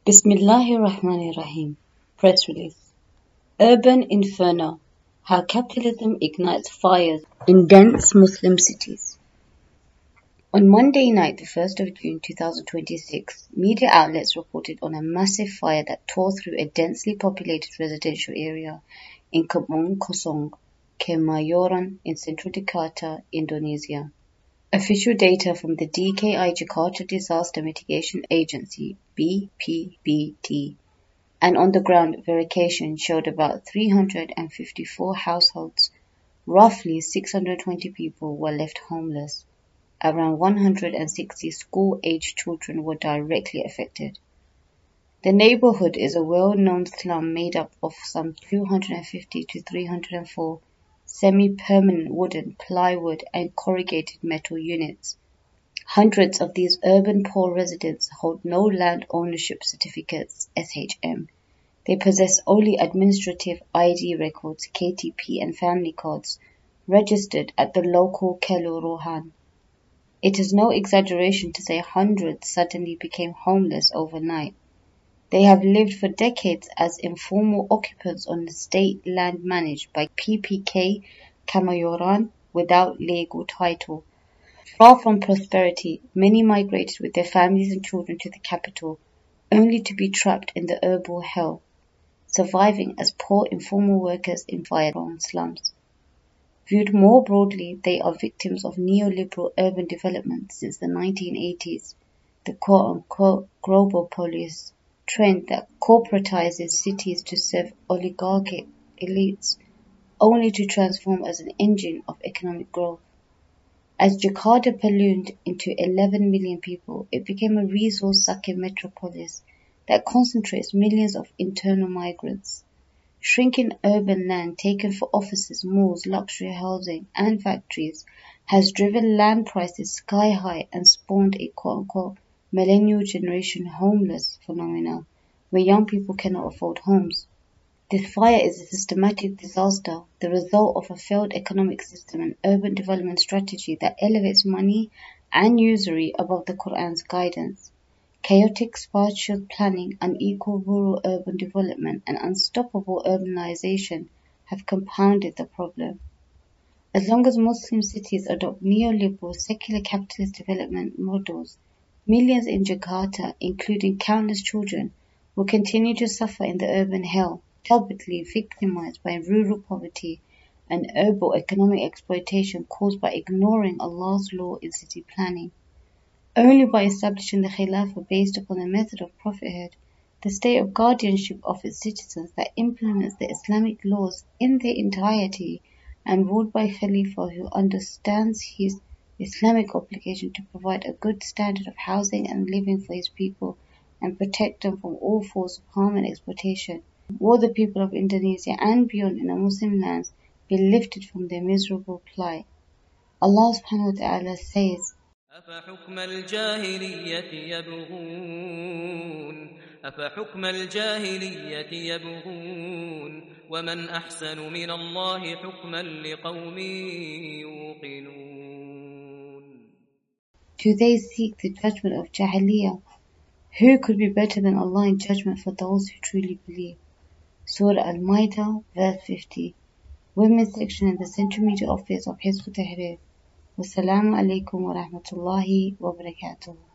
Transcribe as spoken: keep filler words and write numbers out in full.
Bismillahirrahmanirrahim. Press release. Urban Inferno: How Capitalism Ignites Fires in Dense Muslim Cities. On Monday night, the first of June two thousand twenty-six, media outlets reported on a massive fire that tore through a densely populated residential area in Kampung Kosong, Kemayoran in central Jakarta, Indonesia. Official data from the D K I Jakarta Disaster Mitigation Agency (B P B D) and on-the-ground verification showed about three hundred fifty-four households, roughly six hundred twenty people, were left homeless. Around one hundred sixty school-aged children were directly affected. The neighborhood is a well-known slum made up of some two hundred fifty to three hundred four semi-permanent wooden, plywood and corrugated metal units. Hundreds of these urban poor residents hold no land ownership certificates (S H M). They possess only administrative I D records (K T P) and family cards registered at the local Kelurahan. It is no exaggeration to say hundreds suddenly became homeless overnight. They have lived for decades as informal occupants on the state land managed by P P K Kemayoran without legal title. Far from prosperity, many migrated with their families and children to the capital, only to be trapped in the urban hell, surviving as poor informal workers in fire-prone slums. Viewed more broadly, they are victims of neoliberal urban development since the nineteen eighties, the quote-unquote globopolis trend that corporatizes cities to serve oligarchic elites, only to transform as an engine of economic growth. As Jakarta ballooned into eleven million people, it became a resource-sucking metropolis that concentrates millions of internal migrants. Shrinking urban land taken for offices, malls, luxury housing, and factories has driven land prices sky high and spawned a quote-unquote millennial generation homeless phenomena, where young people cannot afford homes. This fire is a systematic disaster, the result of a failed economic system and urban development strategy that elevates money and usury above the Quran's guidance. Chaotic spatial planning, unequal rural-urban development, and unstoppable urbanization have compounded the problem. As long as Muslim cities adopt neoliberal, secular capitalist development models, millions in Jakarta, including countless children, will continue to suffer in the urban hell, doubly victimized by rural poverty and urban economic exploitation caused by ignoring Allah's law in city planning. Only by establishing the Khilafah based upon the method of prophethood, the state of guardianship of its citizens that implements the Islamic laws in their entirety and ruled by Khalifa who understands his Islamic obligation to provide a good standard of housing and living for his people and protect them from all forms of harm and exploitation, will the people of Indonesia and beyond in the Muslim lands be lifted from their miserable plight. Allah subhanahu wa ta'ala says, أفحكم الجاهلية يبغون أفحكم الجاهلية يبغون ومن أحسن من الله حكما لقوم يوقنون. Do they seek the judgment of Jahiliyyah? Who could be better than Allah in judgment for those who truly believe? Surah Al-Ma'idah, verse fifty. Women's section in the Central Media Office of Hizb ut-Tahrir. Wassalamu alaikum wa rahmatullahi wa barakatuh.